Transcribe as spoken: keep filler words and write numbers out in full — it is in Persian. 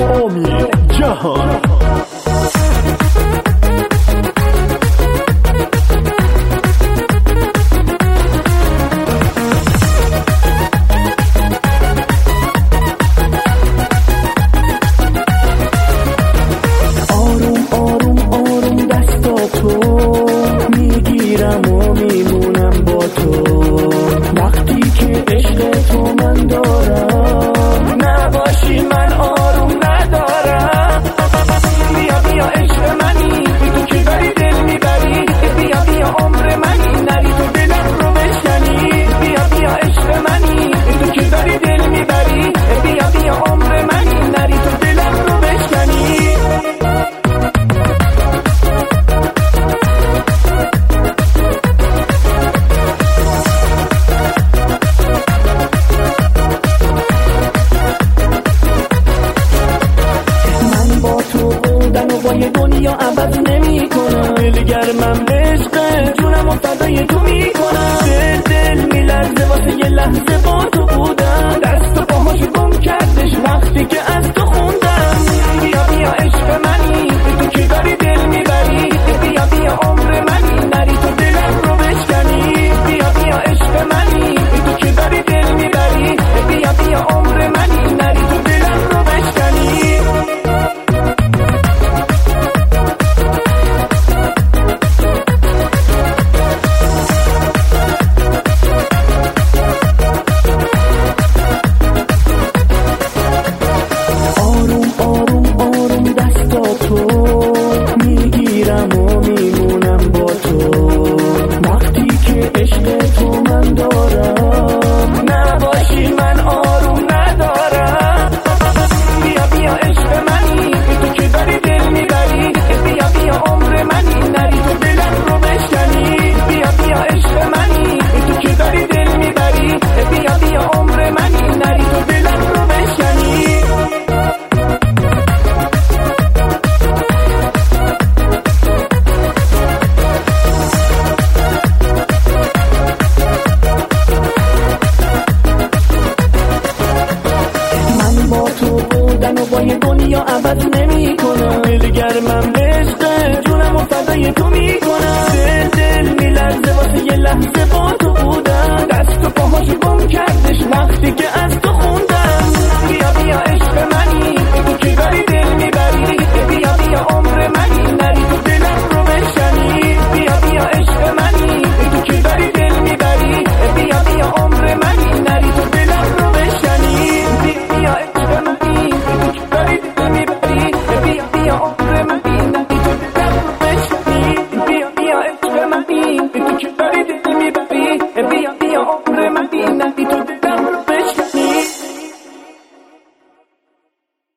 امید جهان. وای دنیا عوض نمی کنم، دلگر من به عشق جونم و فدای تو می کنم. دل دل می لرزه واسه یه لحظه با تو بودم، دست و پاهاشو گم کردش وقتی که از تو خوندم. بیا بیا عشق منی تو که داری دل میبری، بیا بیا عمر منی نری تو دلم رو بشکنی. بیا بیا عشق منی تو که داری دل میبری، بیا بیا عمر منی نری تو دلم رو بشکنی. وای دنیا عوض نمی کنم، دلگر من به عشق جونم و فدای تو می کنم. دل دل می لرزه واسه یه لحظه با تو بودم، دست و پاهاشو گم کردش وقتی که از تو خوندم. بیا بیا عشق